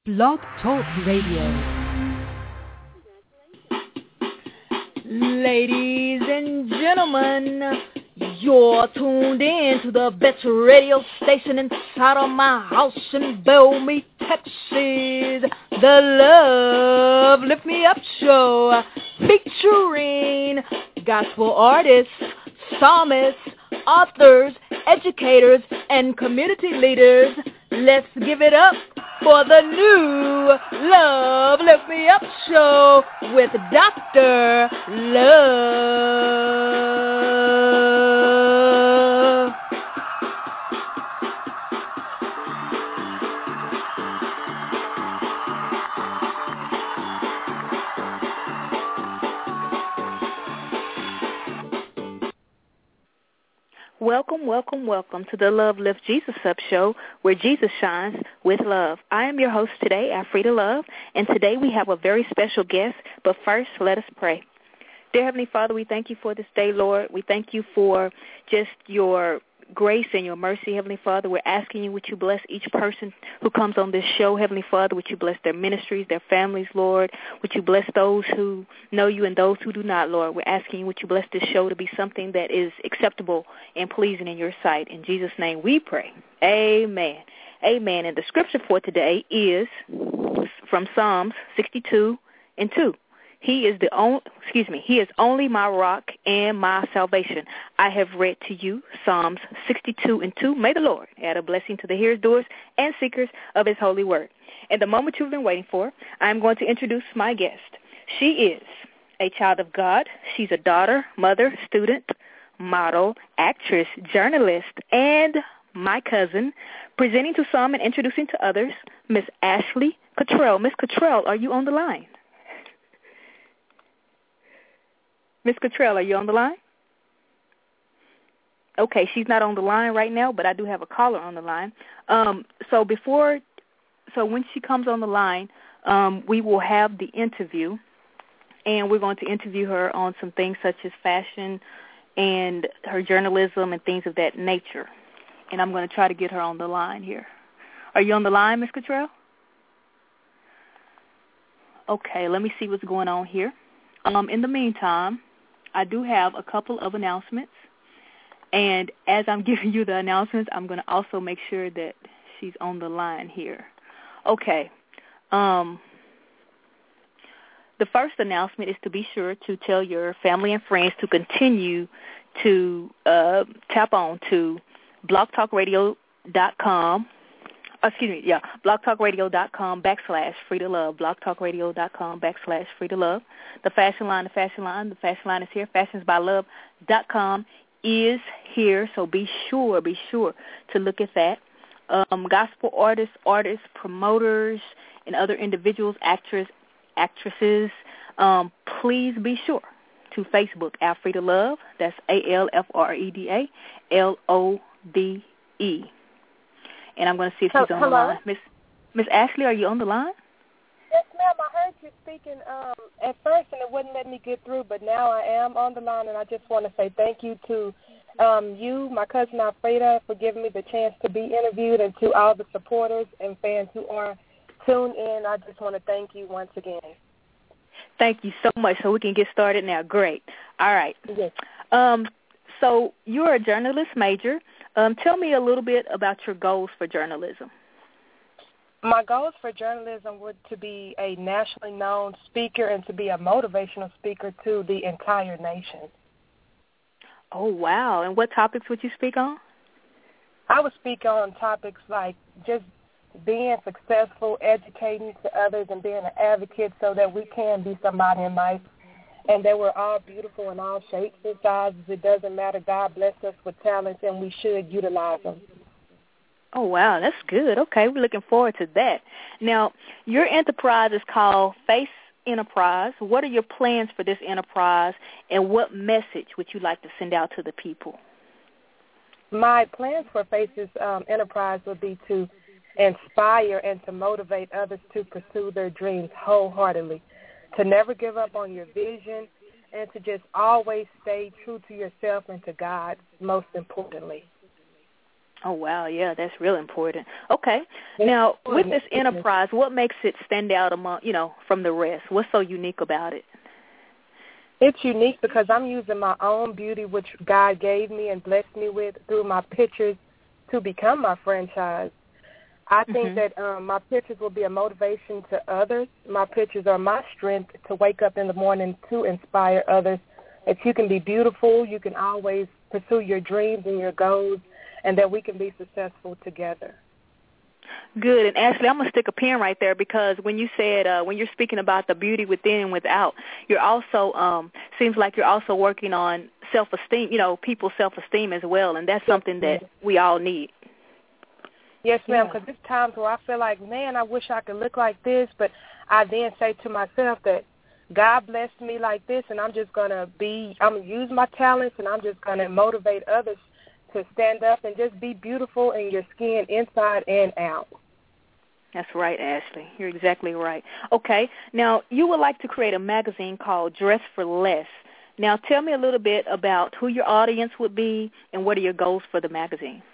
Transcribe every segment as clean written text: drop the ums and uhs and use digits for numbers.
Blog Talk Radio. Ladies and gentlemen, you're tuned in to the best radio station inside of my house in Bellmead, Texas. The Love Lift Me Up Show, featuring gospel artists, psalmists, authors, educators, and community leaders. Let's give it up for the new Love Lift Me Up Show with Dr. Love. Welcome to the Love Lift Jesus Up Show, where Jesus shines with love. I am your host today, Alfreda Love, and today we have a very special guest. But first, let us pray. Dear Heavenly Father, we thank you for this day, Lord. We thank you for just your grace and your mercy, Heavenly Father. We're asking you, would you bless each person who comes on this show, Heavenly Father? Would you bless their ministries, their families, Lord? Would you bless those who know you and those who do not, Lord? We're asking you, would you bless this show to be something that is acceptable and pleasing in your sight? In Jesus' name we pray. Amen. Amen. And the scripture for today is from Psalms 62:2. He is only my rock and my salvation. I have read to you Psalms 62:2. May the Lord add a blessing to the hearers, doers, and seekers of his holy word. And the moment you've been waiting for, I'm going to introduce my guest. She is a child of God. She's a daughter, mother, student, model, actress, journalist, and my cousin, presenting to some and introducing to others, Miss Ashley Cottrell. Miss Cottrell, are you on the line? Miss Cottrell, are you on the line? Okay, she's not on the line right now, but I do have a caller on the line. So when she comes on the line, we will have the interview, and we're going to interview her on some things such as fashion and her journalism and things of that nature. And I'm going to try to get her on the line here. Are you on the line, Miss Cottrell? Okay, let me see what's going on here. In the meantime, I do have a couple of announcements, and as I'm giving you the announcements, I'm going to also make sure that she's on the line here. Okay. The first announcement is to be sure to tell your family and friends to continue to tap on to blogtalkradio.com. blogtalkradio.com/Freda Love, blogtalkradio.com/Freda Love. The fashion line is here. Fashionsbylove.com is here, so be sure to look at that. Gospel artists, promoters, and other individuals, actresses, please be sure to Facebook Alfreda Love. That's ALFREDA LOVE. And I'm going to see if she's on the line. Miss Ashley, are you on the line? Yes, ma'am. I heard you speaking at first, and it wouldn't let me get through, but now I am on the line, and I just want to say thank you to you, my cousin Alfreda, for giving me the chance to be interviewed, and to all the supporters and fans who are tuned in. I just want to thank you once again. Thank you so much. So we can get started now. Great. All right. Yes. So you're a journalist major. Tell me a little bit about your goals for journalism. My goals for journalism would to be a nationally known speaker and to be a motivational speaker to the entire nation. Oh, wow. And what topics would you speak on? I would speak on topics like just being successful, educating to others, and being an advocate so that we can be somebody in life, and that we're all beautiful in all shapes and sizes. It doesn't matter. God bless us with talents, and we should utilize them. Oh, wow, that's good. Okay, we're looking forward to that. Now, your enterprise is called Face Enterprise. What are your plans for this enterprise, and what message would you like to send out to the people? My plans for Face's Enterprise would be to inspire and to motivate others to pursue their dreams wholeheartedly, to never give up on your vision, and to just always stay true to yourself and to God, most importantly. Oh, wow. Yeah, that's real important. Okay. Now, with this enterprise, what makes it stand out among, from the rest? What's so unique about it? It's unique because I'm using my own beauty, which God gave me and blessed me with through my pictures to become my franchise. I think that my pictures will be a motivation to others. My pictures are my strength to wake up in the morning to inspire others. That you can be beautiful, you can always pursue your dreams and your goals, and that we can be successful together. Good. And Ashley, I'm going to stick a pin right there because when you said, when you're speaking about the beauty within and without, you're also, seems like you're also working on self-esteem, people's self-esteem as well, and that's something that we all need. Yes, ma'am, because there's times where I feel like, man, I wish I could look like this, but I then say to myself that God blessed me like this, and I'm going to use my talents, and I'm just going to motivate others to stand up and just be beautiful in your skin inside and out. That's right, Ashley. You're exactly right. Okay. Now, you would like to create a magazine called Dress for Less. Now, tell me a little bit about who your audience would be and what are your goals for the magazine.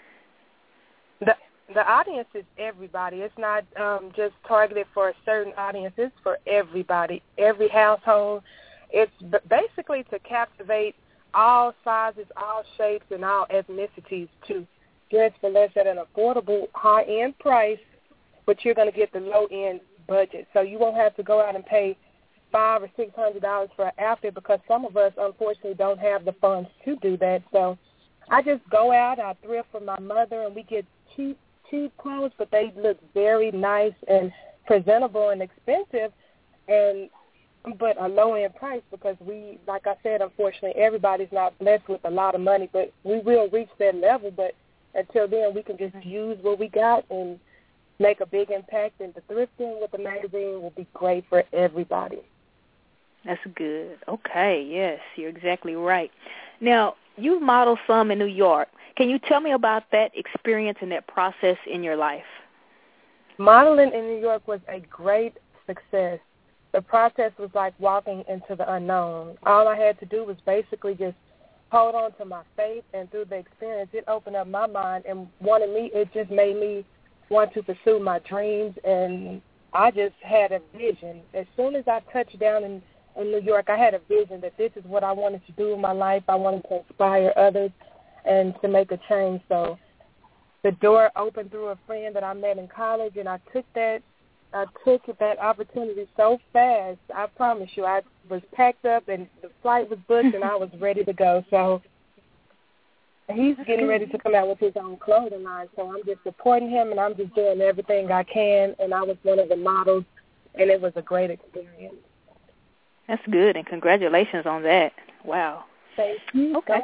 The audience is everybody. It's not just targeted for a certain audience. It's for everybody, every household. It's basically to captivate all sizes, all shapes, and all ethnicities to dress for less at an affordable, high-end price, but you're going to get the low-end budget. So you won't have to go out and pay $500 or $600 for an outfit because some of us, unfortunately, don't have the funds to do that. So I just go out, I thrift for my mother, and we get cheap clothes, but they look very nice and presentable and expensive, but a low-end price because we, like I said, unfortunately, everybody's not blessed with a lot of money, but we will reach that level. But until then, we can just use what we got and make a big impact, and the thrifting with the magazine will be great for everybody. That's good. Okay, yes, you're exactly right. Now, you modeled some in New York. Can you tell me about that experience and that process in your life? Modeling in New York was a great success. The process was like walking into the unknown. All I had to do was basically just hold on to my faith, and through the experience, it opened up my mind and it just made me want to pursue my dreams, and I just had a vision. As soon as I touched down in New York, I had a vision that this is what I wanted to do in my life. I wanted to inspire others and to make a change. So the door opened through a friend that I met in college, and I took that opportunity so fast. I promise you, I was packed up and the flight was booked and I was ready to go. So he's getting ready to come out with his own clothing line. So I'm just supporting him, and I'm just doing everything I can. And I was one of the models, and it was a great experience. That's good, and congratulations on that. Wow. Thank you. Okay.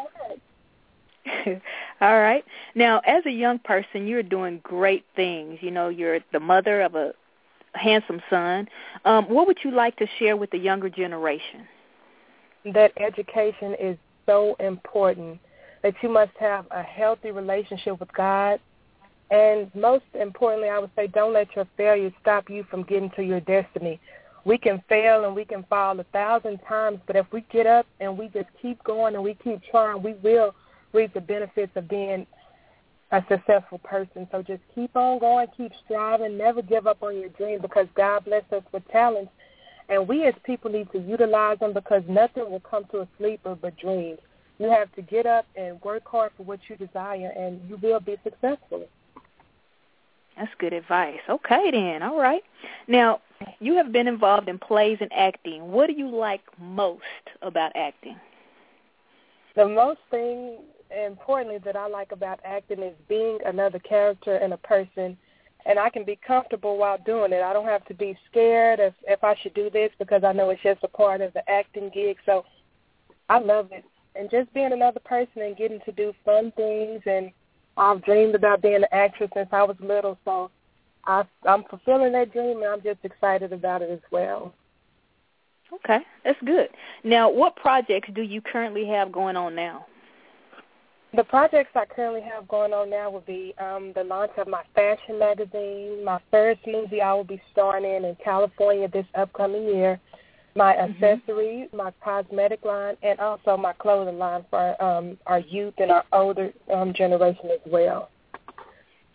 All right. Now, as a young person, you're doing great things. You're the mother of a handsome son. What would you like to share with the younger generation? That education is so important, that you must have a healthy relationship with God. And most importantly, I would say don't let your failure stop you from getting to your destiny. We can fail and we can fall 1,000 times, but if we get up and we just keep going and we keep trying, we will reap the benefits of being a successful person. So just keep on going, keep striving, never give up on your dream, because God blessed us with talents, and we as people need to utilize them, because nothing will come to a sleeper but dreams. You have to get up and work hard for what you desire, and you will be successful. That's good advice. Okay, then. All right. Now, you have been involved in plays and acting. What do you like most about acting? The most thing, importantly, that I like about acting is being another character and a person, and I can be comfortable while doing it. I don't have to be scared if I should do this, because I know it's just a part of the acting gig. So I love it. And just being another person and getting to do fun things, and I've dreamed about being an actress since I was little, so I'm fulfilling that dream, and I'm just excited about it as well. Okay, that's good. Now, what projects do you currently have going on now? The projects I currently have going on now will be the launch of my fashion magazine, my first movie I will be starring in California this upcoming year, my accessories, my cosmetic line, and also my clothing line for our youth and our older generation as well.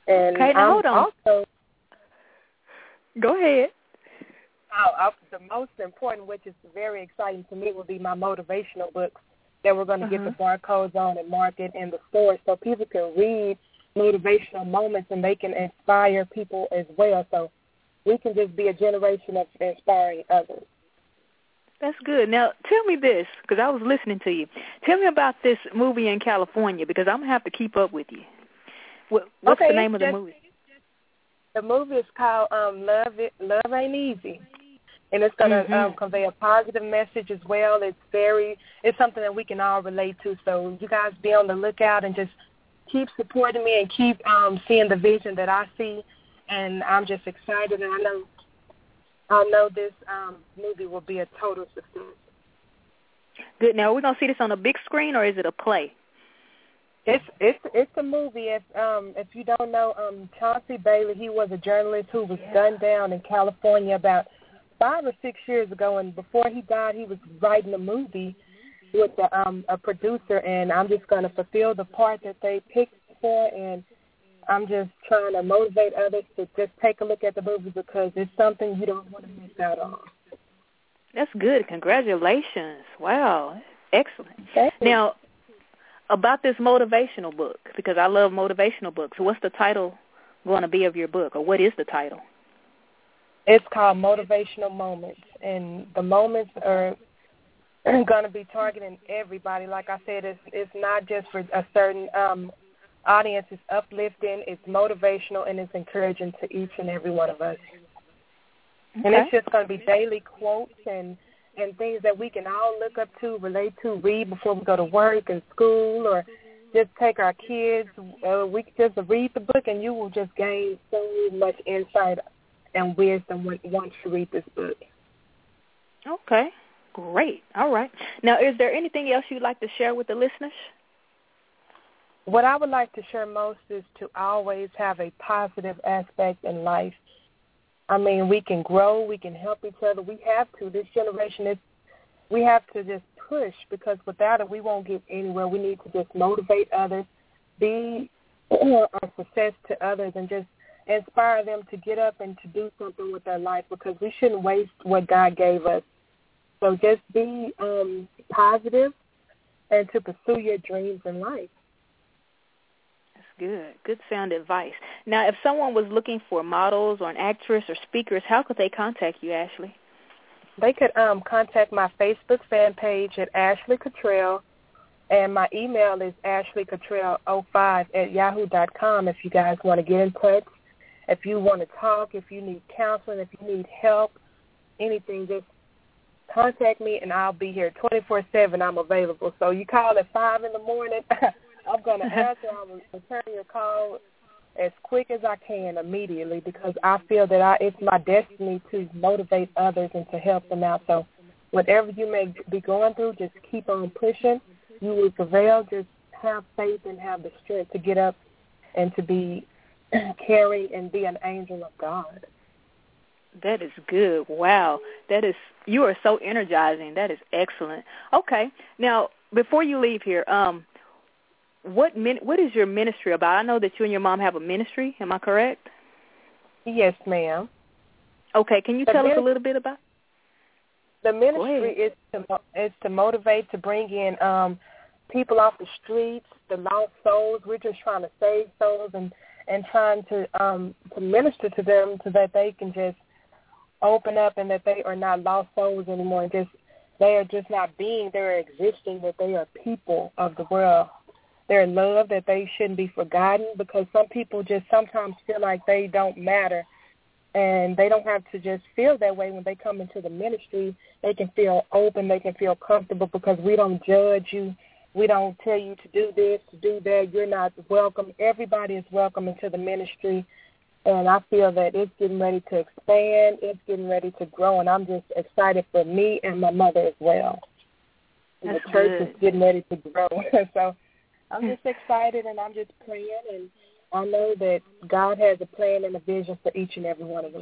And okay, now hold on. Also, go ahead. The most important, which is very exciting to me, will be my motivational books that we're going to get the barcodes on and market in the store so people can read motivational moments and they can inspire people as well. So we can just be a generation of inspiring others. That's good. Now, tell me this, because I was listening to you. Tell me about this movie in California, because I'm going to have to keep up with you. What's the name of the movie? The movie is called Love Ain't Easy. And it's going to convey a positive message as well. It's something that we can all relate to. So you guys be on the lookout and just keep supporting me and keep seeing the vision that I see. And I'm just excited, and I know this movie will be a total success. Good. Now, are we going to see this on a big screen, or is it a play? It's a movie. If you don't know, Chauncey Bailey, he was a journalist who was gunned down in California about 5 or 6 years ago, and before he died, he was writing a movie with a producer, and I'm just going to fulfill the part that they picked for, and I'm just trying to motivate others to just take a look at the movie because it's something you don't want to miss out on. That's good. Congratulations. Wow. Excellent. Thank you. Now, about this motivational book, because I love motivational books, what's the title going to be of your book, or what is the title? It's called Motivational Moments, and the moments are going to be targeting everybody. Like I said, it's not just for a certain audience. It's uplifting, it's motivational, and it's encouraging to each and every one of us. Okay. And it's just going to be daily quotes and things that we can all look up to, relate to, read before we go to work and school, or just take our kids. We can just read the book, and you will just gain so much insight and wisdom once you read this book. Okay, great. All right. Now, is there anything else you'd like to share with the listeners? What I would like to share most is to always have a positive aspect in life. I mean, we can grow, we can help each other. We have to. This generation, we have to just push, because without it, we won't get anywhere. We need to just motivate others, be a success to others, and just inspire them to get up and to do something with their life, because we shouldn't waste what God gave us. So just be positive and to pursue your dreams in life. Good. Good sound advice. Now, if someone was looking for models or an actress or speakers, how could they contact you, Ashley? They could contact my Facebook fan page at Ashley Cottrell, and my email is ashleycottrell05@yahoo.com if you guys want to get in touch. If you want to talk, if you need counseling, if you need help, anything, just contact me, and I'll be here 24/7. I'm available. So you call at 5 in the morning, I'm going to answer. I will return your call as quick as I can immediately, because I feel that it's my destiny to motivate others and to help them out. So whatever you may be going through, just keep on pushing. You will prevail. Just have faith and have the strength to get up and to be caring and be an angel of God. That is good. Wow. You are so energizing. That is excellent. Okay. Now, before you leave here, what is your ministry about? I know that you and your mom have a ministry. Am I correct? Yes, ma'am. Okay. Can you tell us a little bit about it? The ministry is to motivate, to bring in people off the streets, the lost souls. We're just trying to save souls and trying to minister to them so that they can just open up, and that they are not lost souls anymore. And they are just not being, they're existing, that they are people of the world. They're loved, that they shouldn't be forgotten, because some people just sometimes feel like they don't matter, and they don't have to just feel that way when they come into the ministry. They can feel open, they can feel comfortable, because we don't judge you. We don't tell you to do this, to do that. You're not welcome. Everybody is welcome into the ministry, and I feel that it's getting ready to expand. It's getting ready to grow, and I'm just excited for me and my mother as well. That's the church good. is getting ready to grow. So I'm just excited, and I'm just praying, and I know that God has a plan and a vision for each and every one of us.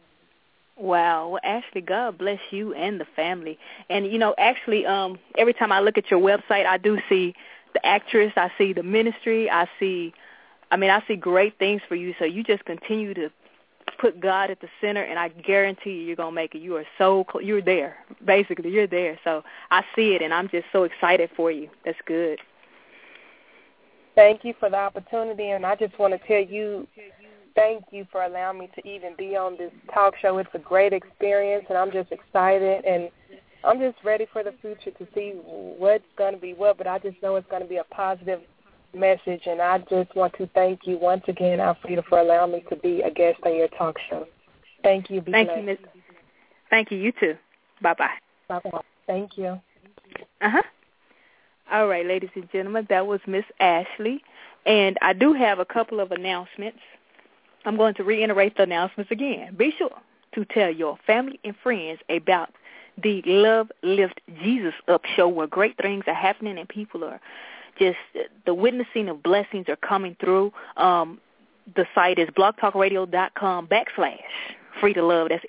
Wow. Well, Ashley, God bless you and the family. And, actually, every time I look at your website, I do see the actress, I see the ministry, I see I see great things for you, so you just continue to put God at the center, and I guarantee you're going to make it. You are you're there. Basically, you're there. So I see it, and I'm just so excited for you. That's good. Thank you for the opportunity, and I just want to tell you, thank you for allowing me to even be on this talk show. It's a great experience, and I'm just excited, and I'm just ready for the future to see what's going to be what, but I just know it's going to be a positive message, and I just want to thank you once again, Alfreda, for allowing me to be a guest on your talk show. Thank you. Thank you, Miss. Thank you. You too. Bye-bye. Bye-bye. Thank you. All right, ladies and gentlemen, that was Miss Ashley, and I do have a couple of announcements. I'm going to reiterate the announcements again. Be sure to tell your family and friends about the Love Lift Jesus Up show, where great things are happening and people are just, the witnessing of blessings are coming through. The site is blogtalkradio.com/Freda Love. That's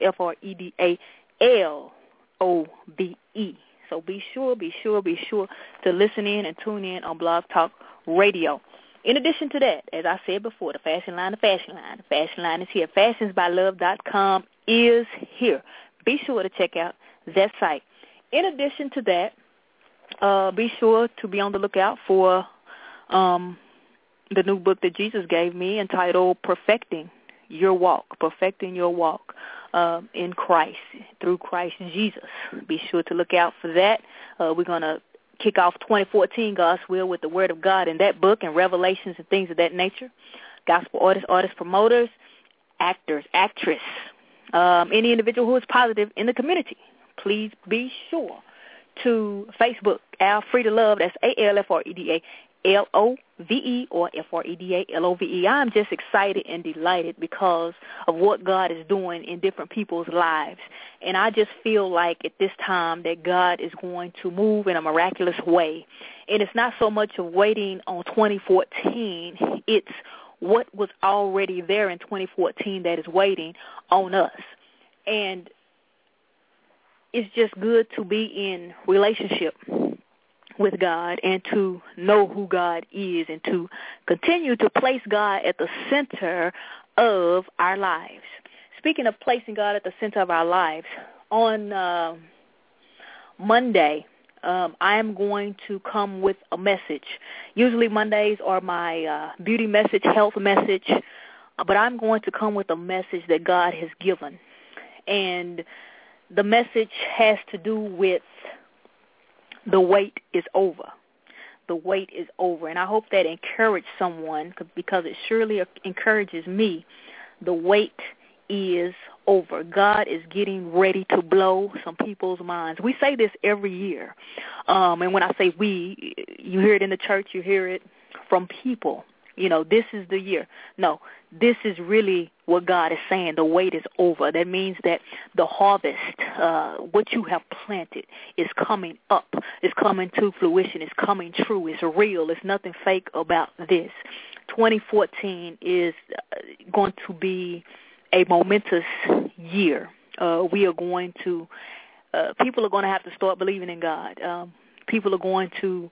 FREDALOVE. So be sure to listen in and tune in on Blog Talk Radio. In addition to that, as I said before, the fashion line is here. Fashionsbylove.com is here. Be sure to check out that site. In addition to that, be sure to be on the lookout for the new book that Jesus gave me entitled Perfecting Your Walk in Christ, through Christ Jesus. Be sure to look out for that. We're going to kick off 2014, God's will, with the Word of God in that book and revelations and things of that nature. Gospel artists, promoters, actors, actress, any individual who is positive in the community, please be sure to Facebook, Alfreda Love. That's ALFREDALOVE or FREDALOVE. I'm just excited and delighted because of what God is doing in different people's lives. And I just feel like at this time that God is going to move in a miraculous way. And it's not so much of waiting on 2014. It's what was already there in 2014 that is waiting on us. And it's just good to be in relationship with God and to know who God is and to continue to place God at the center of our lives. Speaking of placing God at the center of our lives, on Monday, I am going to come with a message. Usually Mondays are my beauty message, health message, but I'm going to come with a message that God has given. And the message has to do with the wait is over. The wait is over. And I hope that encouraged someone because it surely encourages me. The wait is over. God is getting ready to blow some people's minds. We say this every year. And when I say we, you hear it in the church, you hear it from people. You know, this is the year. No, this is really what God is saying. The wait is over. That means that the harvest, what you have planted, is coming up. It's coming to fruition. It's coming true. It's real. There's nothing fake about this. 2014 is going to be a momentous year. We are going to, people are going to have to start believing in God. People are going to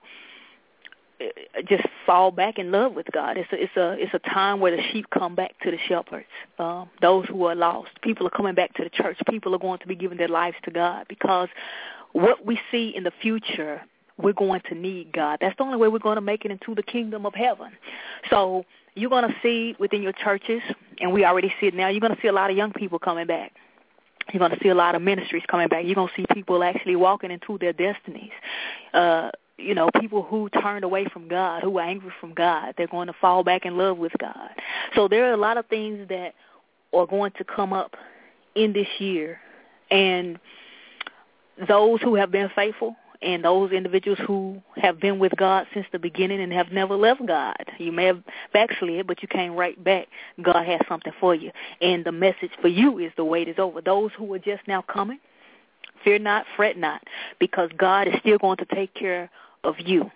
just fall back in love with God. It's a time where the sheep come back to the shepherds. Those who are lost, people are coming back to the church. People are going to be giving their lives to God because what we see in the future, we're going to need God. That's the only way we're going to make it into the kingdom of heaven. So you're going to see within your churches, and we already see it now, you're going to see a lot of young people coming back. You're going to see a lot of ministries coming back. You're going to see people actually walking into their destinies. You know, people who turned away from God, who were angry from God, they're going to fall back in love with God. So there are a lot of things that are going to come up in this year. And those who have been faithful and those individuals who have been with God since the beginning and have never left God, you may have backslid, but you came right back. God has something for you. And the message for you is the wait is over. Those who are just now coming, fear not, fret not, because God is still going to take care of you.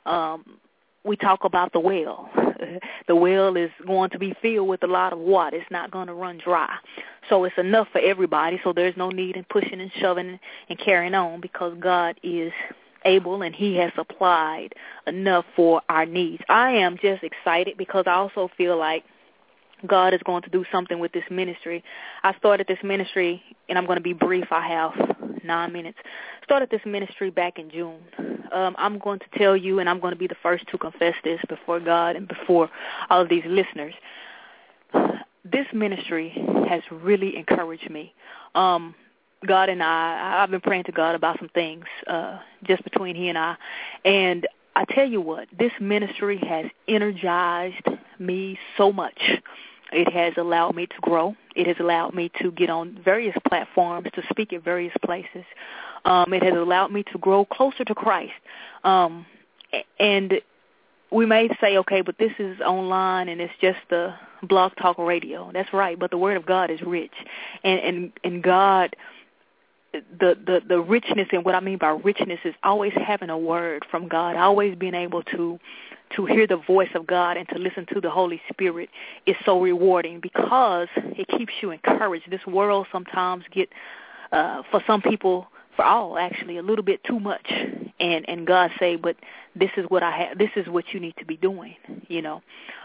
We talk about the well. The well is going to be filled with a lot of water. It's not going to run dry. So it's enough for everybody, so there's no need in pushing and shoving and carrying on because God is able and he has supplied enough for our needs. I am just excited because I also feel like God is going to do something with this ministry. I started this ministry, and I'm going to be brief. I have 9 minutes. Started this ministry back in June. I'm going to tell you, and I'm going to be the first to confess this before God and before all of these listeners. This ministry has really encouraged me. God and I've been praying to God about some things just between he and I. And I tell you what, this ministry has energized me so much. It has allowed me to grow. It has allowed me to get on various platforms, to speak at various places. It has allowed me to grow closer to Christ. And we may say, okay, but this is online and it's just the Blog Talk Radio. That's right, but the Word of God is rich. And God, the richness, and what I mean by richness is always having a word from God, always being able to hear the voice of God and to listen to the Holy Spirit is so rewarding because it keeps you encouraged. This world sometimes get, for some people, for all actually, a little bit too much. And God say, but this is what I have. This is what you need to be doing, you know.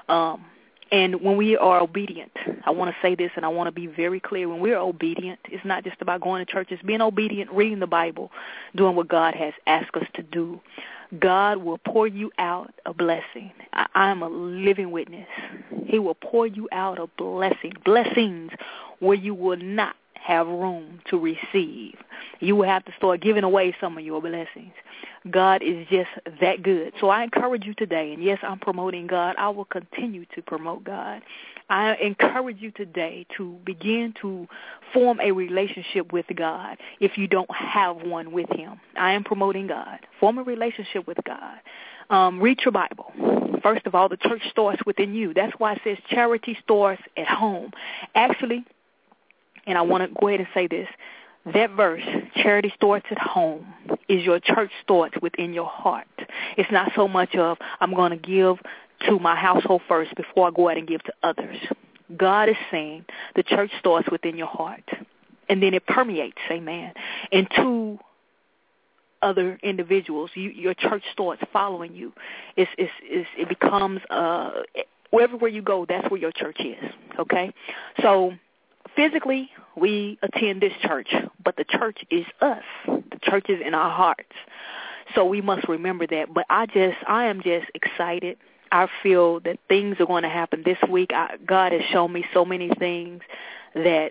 And when we are obedient, I want to say this and I want to be very clear. When we are obedient, it's not just about going to church. It's being obedient, reading the Bible, doing what God has asked us to do. God will pour you out a blessing. I am a living witness. He will pour you out a blessings where you will not have room to receive. You will have to start giving away some of your blessings. God is just that good. So I encourage you today, and yes, I'm promoting God. I will continue to promote God. I encourage you today to begin to form a relationship with God if you don't have one with him. I am promoting God. Form a relationship with God. Read your Bible. First of all, the church starts within you. That's why it says charity starts at home. Actually, and I want to go ahead and say this, that verse, charity starts at home, is your church starts within your heart. It's not so much of I'm going to give to my household first before I go out and give to others. God is saying the church starts within your heart, and then it permeates, amen, into other individuals. Your church starts following you. It becomes, wherever you go, that's where your church is, okay? So physically, we attend this church, but the church is us. The church is in our hearts. So we must remember that. But I am just excited. I feel that things are going to happen this week. God has shown me so many things that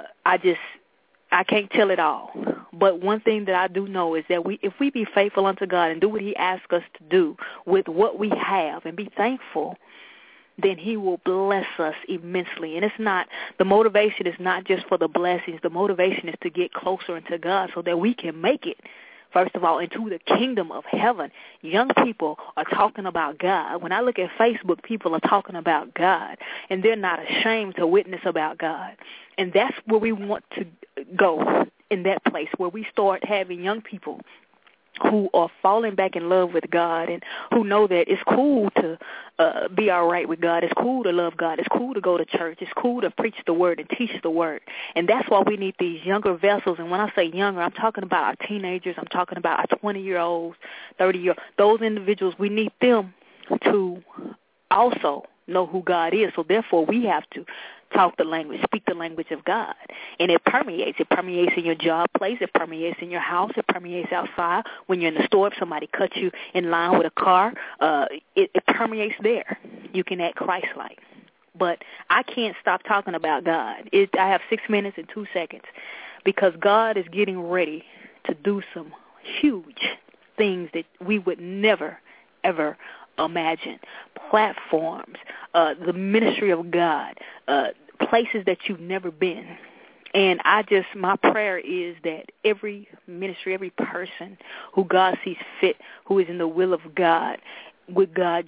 I can't tell it all. But one thing that I do know is that if we be faithful unto God and do what he asks us to do with what we have and be thankful, then he will bless us immensely. And the motivation is not just for the blessings. The motivation is to get closer into God so that we can make it, first of all, into the kingdom of heaven. Young people are talking about God. When I look at Facebook, people are talking about God, and they're not ashamed to witness about God. And that's where we want to go, in that place where we start having young people who are falling back in love with God and who know that it's cool to be all right with God. It's cool to love God. It's cool to go to church. It's cool to preach the word and teach the word. And that's why we need these younger vessels. And when I say younger, I'm talking about our teenagers. I'm talking about our 20-year-olds, 30-year-olds. Those individuals, we need them to also know who God is. So therefore, we have to talk the language, speak the language of God. And it permeates. It permeates in your job place. It permeates in your house. It permeates outside. When you're in the store, if somebody cuts you in line with a car, it permeates there. You can act Christ-like. But I can't stop talking about God. I have 6 minutes and 2 seconds because God is getting ready to do some huge things that we would never, ever imagine. Platforms, the ministry of God, places that you've never been. And my prayer is that every ministry, every person who God sees fit, who is in the will of God, would God just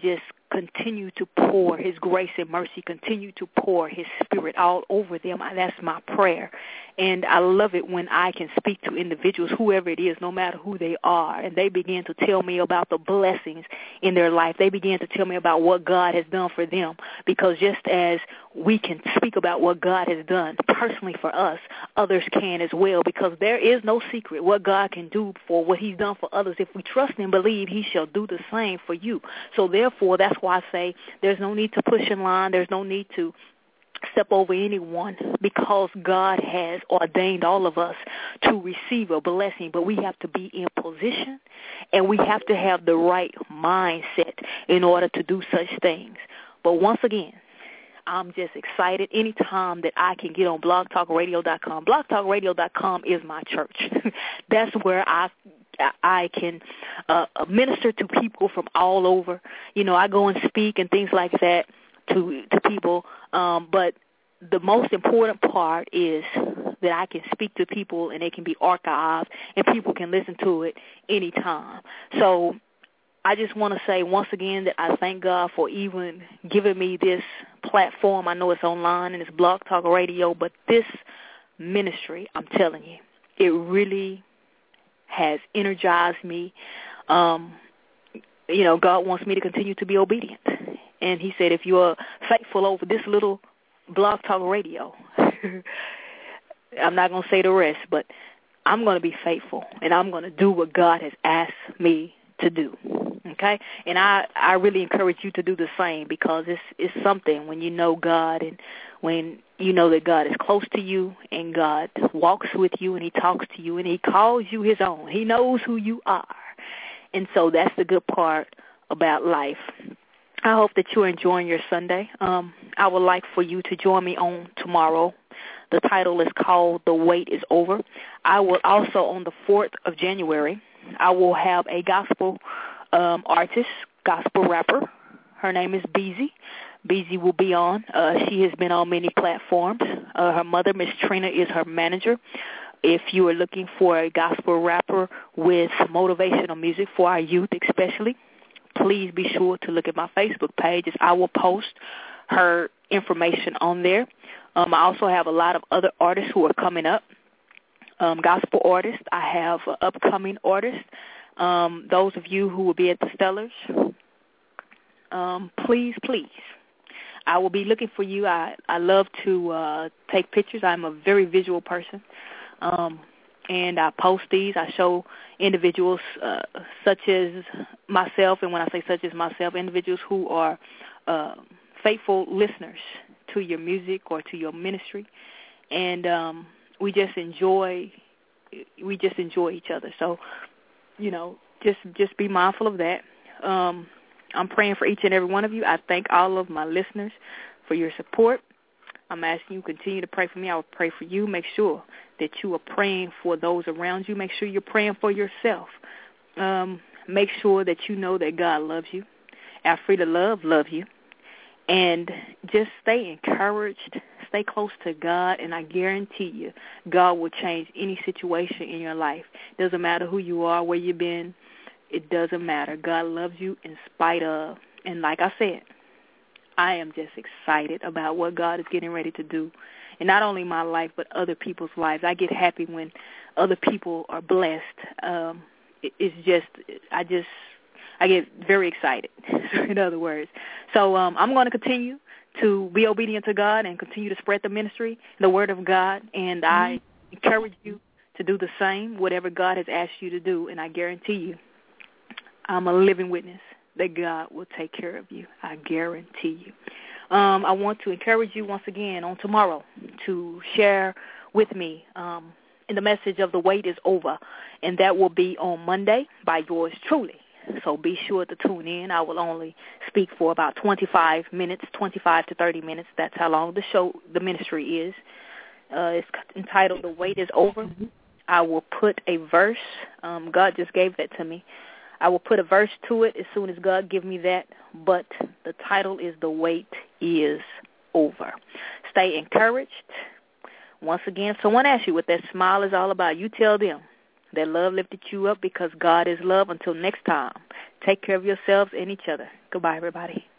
continue to pour his grace and mercy, continue to pour his spirit all over them. That's my prayer. And I love it when I can speak to individuals, whoever it is, no matter who they are, and they begin to tell me about the blessings in their life. They begin to tell me about what God has done for them, because just as we can speak about what God has done personally for us, others can as well, because there is no secret what God can do for what he's done for others. If we trust and believe, he shall do the same for you. So therefore, that's why I say there's no need to push in line. There's no need to step over anyone, because God has ordained all of us to receive a blessing, but we have to be in position and we have to have the right mindset in order to do such things. But once again, I'm just excited anytime that I can get on blogtalkradio.com. Blogtalkradio.com is my church. That's where I can minister to people from all over. You know, I go and speak and things like that to people, but the most important part is that I can speak to people and it can be archived and people can listen to it anytime. So I just want to say once again that I thank God for even giving me this platform. I know it's online and it's Blog Talk Radio, but this ministry, I'm telling you, it really has energized me. You know, God wants me to continue to be obedient. And he said, if you are faithful over this little Blog Talk Radio, I'm not going to say the rest, but I'm going to be faithful, and I'm going to do what God has asked me to do, okay? And I really encourage you to do the same, because it's something when you know God and when you know that God is close to you and God walks with you and he talks to you and he calls you his own. He knows who you are. And so that's the good part about life. I hope that you're enjoying your Sunday. I would like for you to join me on tomorrow. The title is called The Wait is Over. I will also, on the 4th of January, I will have a gospel artist, gospel rapper. Her name is Beezy. Beezy will be on. She has been on many platforms. Her mother, Miss Trina, is her manager. If you are looking for a gospel rapper with motivational music for our youth especially, please be sure to look at my Facebook page. I will post her information on there. I also have a lot of other artists who are coming up, gospel artists. I have upcoming artists. Those of you who will be at the Stellars, please, I will be looking for you. I love to take pictures. I'm a very visual person. And I post these. I show individuals such as myself, and when I say such as myself, individuals who are faithful listeners to your music or to your ministry, and we just enjoy each other. So, you know, just be mindful of that. I'm praying for each and every one of you. I thank all of my listeners for your support. I'm asking you to continue to pray for me. I will pray for you. Make sure that you are praying for those around you. Make sure you're praying for yourself. Make sure that you know that God loves you. Alfreda Love loves you. And just stay encouraged. Stay close to God, and I guarantee you God will change any situation in your life. It doesn't matter who you are, where you've been. It doesn't matter. God loves you in spite of. And like I said, I am just excited about what God is getting ready to do. And not only my life, but other people's lives. I get happy when other people are blessed. I get very excited, in other words. So I'm going to continue to be obedient to God and continue to spread the ministry, the word of God. And I encourage you to do the same, whatever God has asked you to do. And I guarantee you, I'm a living witness that God will take care of you. I guarantee you. I want to encourage you once again on tomorrow to share with me in the message of The Wait is Over, and that will be on Monday by yours truly. So be sure to tune in. I will only speak for about 25 to 30 minutes. That's how long the ministry is. It's entitled The Wait is Over. I will put a verse. God just gave that to me. I will put a verse to it as soon as God gives me that, but the title is The Wait is Over. Stay encouraged. Once again, someone asks you what that smile is all about. You tell them that love lifted you up because God is love. Until next time, take care of yourselves and each other. Goodbye, everybody.